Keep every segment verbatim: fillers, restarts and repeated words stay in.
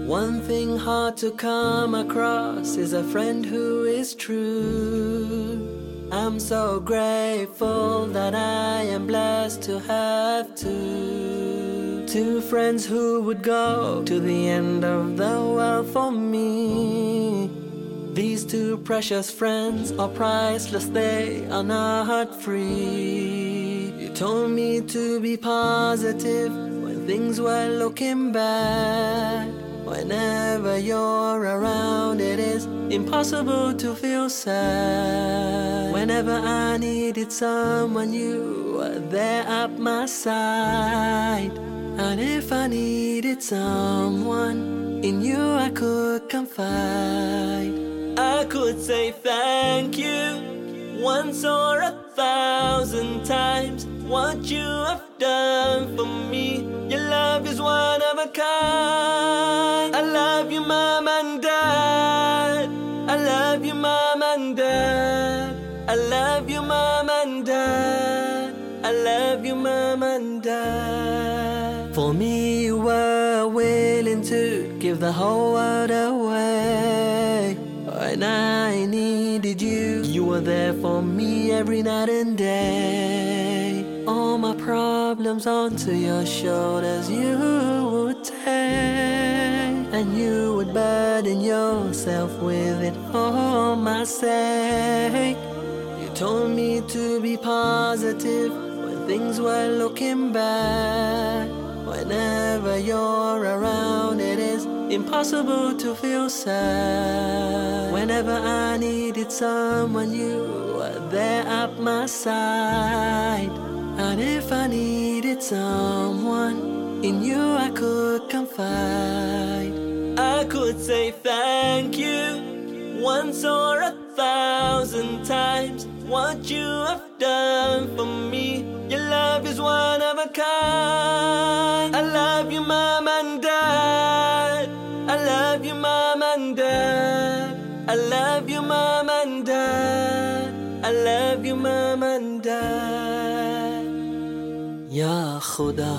One thing hard to come across is a friend who is true. I'm so grateful that I am blessed to have two. Two friends who would go to the end of the world for me. These two precious friends are priceless, they are not free. You told me to be positive when things were looking bad. Whenever you're around, it is impossible to feel sad. Whenever I needed someone, you were there at my side. And if I needed someone, in you I could confide. I could say thank you once or a thousand times. What you have done for me, your love is one of a kind. I love you, Mom and Dad. I love you, Mom and Dad. I love you, Mom and Dad. I love you, Mom and Dad. For me, you were willing to give the whole world away. When I needed you, you were there for me every night and day. All my problems onto your shoulders you would take, and you would burden yourself with it for my sake. You told me to be positive when things were looking bad. Whenever you're around, it is impossible to feel sad. Whenever I needed someone, you were there at my side. And if I needed someone, in you I could confide. I could say thank you once or a thousand times. What you have done for me, your love is one of a kind. I love you, Mom and Dad. I love you, Mom and Dad. I love you, Mom and Dad. I love you, Mom and Dad. Ya Khuda,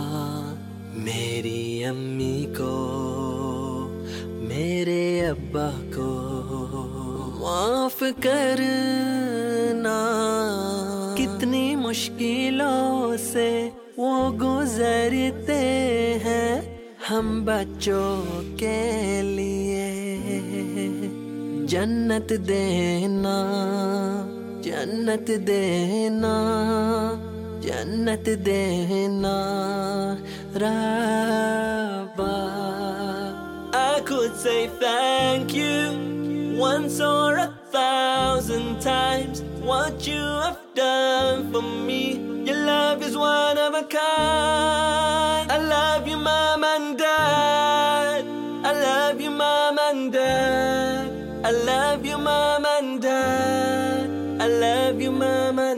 मेरी अम्मी को, मेरे अब्बा को माफ करना. कितनी मुश्किलों से वो गुजरते हैं हम बच्चों के लिए. जन्नत देना, जन्नत देना, जन्नत देना रब्बा. I could say thank you once or a thousand times. What you have done for me, your love is one of a kind. I love you, Mom and Dad. I love you, Mom and Dad. I love you, Mom and Dad. I love you, Mom and Dad.